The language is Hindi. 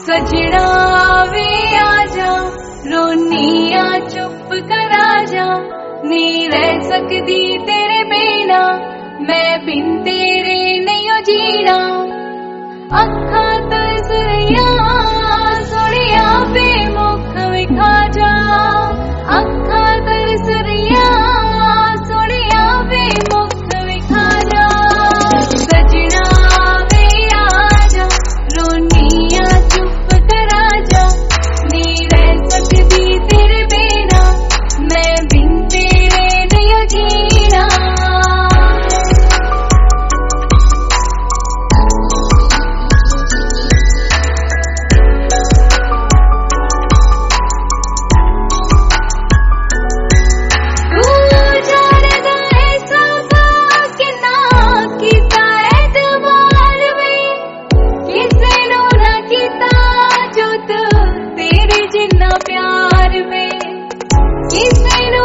सजना वे आजा, रोनिया चुप करा जा, नहीं रह सकदी तेरे बिना, मैं बिन तेरे नहीं जीना। अखा तरस रहिया सोनिया वे मुख विखा जा, अखा तरस रहिया सोनिया वे मुख विखा जा। सजना वे आजा, रोनिया चुप करा जा, नहीं रह सकदी तेरे बिना, मैं बिन तेरे नहीं जीना। प्यार में किसे